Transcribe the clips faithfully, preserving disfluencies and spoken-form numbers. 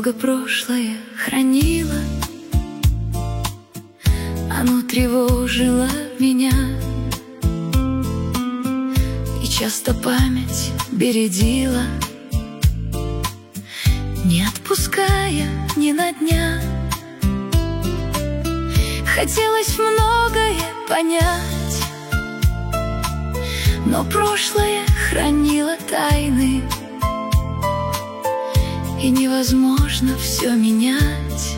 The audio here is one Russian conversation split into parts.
долго прошлое хранила, оно тревожило меня, и часто память бередила, не отпуская ни на дня. Хотелось многое понять, но прошлое хранило тайны, и невозможно все менять,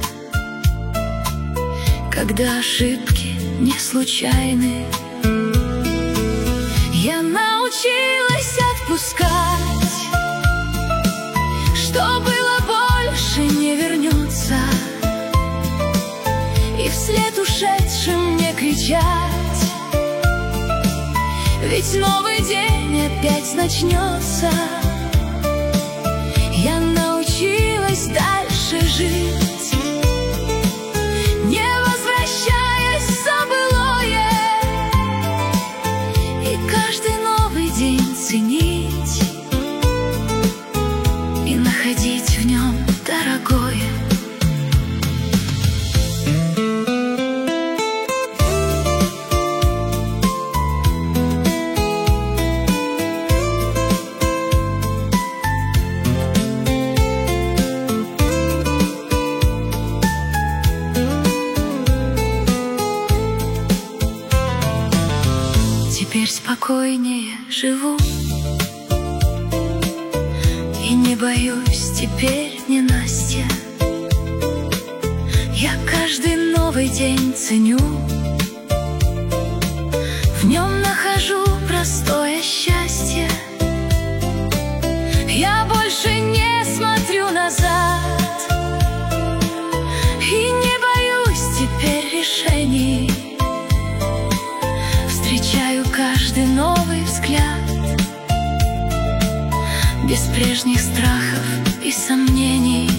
когда ошибки не случайны. Я научилась отпускать, что было больше не вернется, и вслед ушедшим не кричать, ведь новый день опять начнется. Я научилась дальше жить, не возвращаясь в забылое, и каждый новый день ценить и находить в нем дорогое. Теперь спокойнее живу и не боюсь теперь ненастья. Я каждый новый день ценю, в нем нахожу простое счастье. Я больше не смотрю назад и не боюсь теперь решений. Встречаю каждый новый взгляд без прежних страхов и сомнений.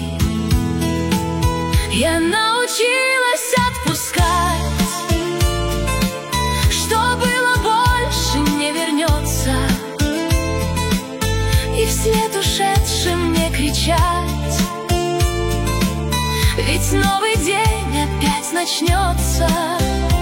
Я научилась отпускать, что было больше не вернется, и вслед ушедшим не кричать, ведь новый день опять начнется.